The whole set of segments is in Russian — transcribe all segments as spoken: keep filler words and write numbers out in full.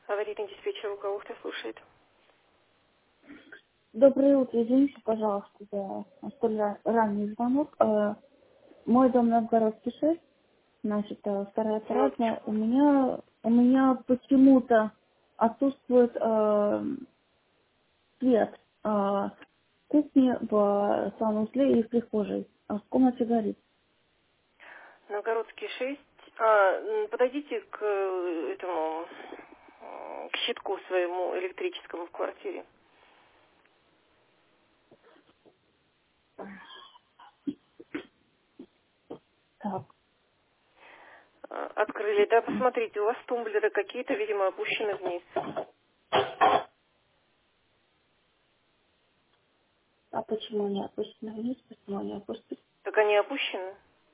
Аварийный диспетчер Луговухта слушает. Доброе утро, извините, пожалуйста, за столь ра- ранний звонок. Э, Мой дом на Новгородке шесть, значит, э, вторая Минуточку. парадная. У меня, у меня почему-то отсутствует э, свет э, в кухне, в санузле и в прихожей. А в комнате горит. Новгородский шесть. А, м, подойдите к э, этому, м, к щитку своему электрическому в квартире. Так, А, Открыли, да, посмотрите, у вас тумблеры какие-то, видимо, опущены вниз. а почему они опущены вниз, почему они опущены? Так они опущены?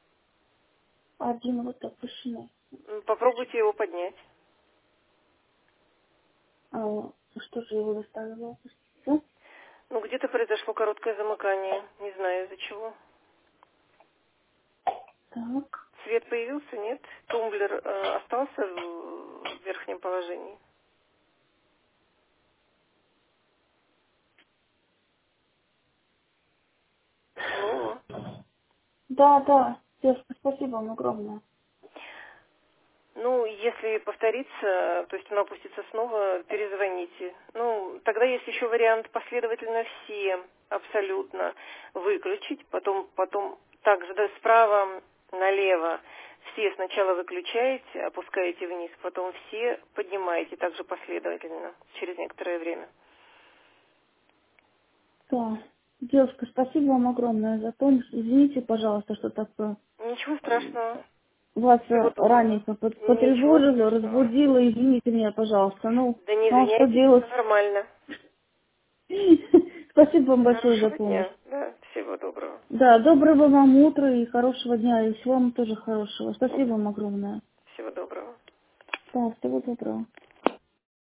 Один вот опущенный. М, Попробуйте его поднять. А, что же его заставило опуститься? Ну, где-то произошло короткое замыкание, не знаю из-за чего. Так, Свет появился, нет? Тумблер э, остался в, в верхнем положении. Алло. да, да, девушка, спасибо вам огромное. Ну, если повторится, то есть он опустится снова, перезвоните. Ну, тогда есть еще вариант последовательно все абсолютно выключить, потом, потом также да, справа налево все сначала выключаете, опускаете вниз, потом все поднимаете также последовательно через некоторое время. Да. Девушка, спасибо вам огромное за помощь. Извините, пожалуйста, что так э, Ничего страшного. вас Всего э, доброго. раненько под- Ничего потревожила, страшного. разбудила. Извините меня, пожалуйста. Ну, Да не ну а что извиняйтесь, делать? все нормально. Спасибо вам большое за Хорошего помощь. дня. Да, всего доброго. Да, доброго вам утра и хорошего дня. И всего вам тоже хорошего. Спасибо вам огромное. Всего доброго. Да, всего доброго.